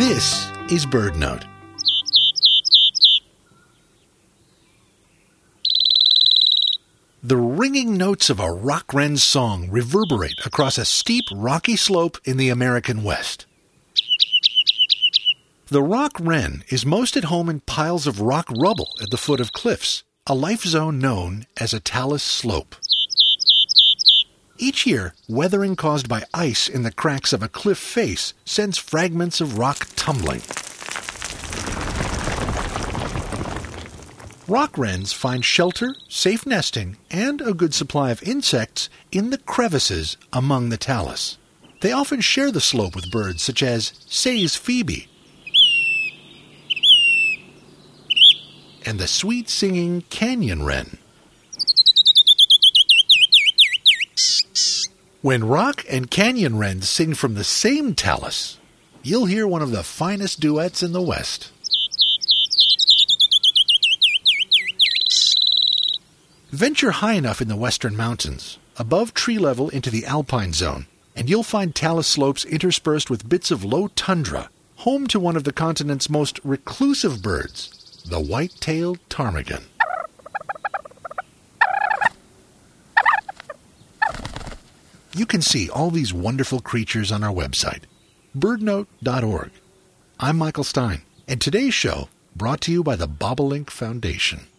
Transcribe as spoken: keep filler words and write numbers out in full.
This is BirdNote. The ringing notes of a rock wren's song reverberate across a steep, rocky slope in the American West. The rock wren is most at home in piles of rock rubble at the foot of cliffs, a life zone known as a talus slope. Each year, weathering caused by ice in the cracks of a cliff face sends fragments of rock tumbling. Rock wrens find shelter, safe nesting, and a good supply of insects in the crevices among the talus. They often share the slope with birds such as Say's phoebe and the sweet-singing canyon wren. When rock and canyon wrens sing from the same talus, you'll hear one of the finest duets in the West. Venture high enough in the western mountains, above tree level into the alpine zone, and you'll find talus slopes interspersed with bits of low tundra, home to one of the continent's most reclusive birds, the white-tailed ptarmigan. You can see all these wonderful creatures on our website, bird note dot org. I'm Michael Stein, and today's show brought to you by the Bobolink Foundation.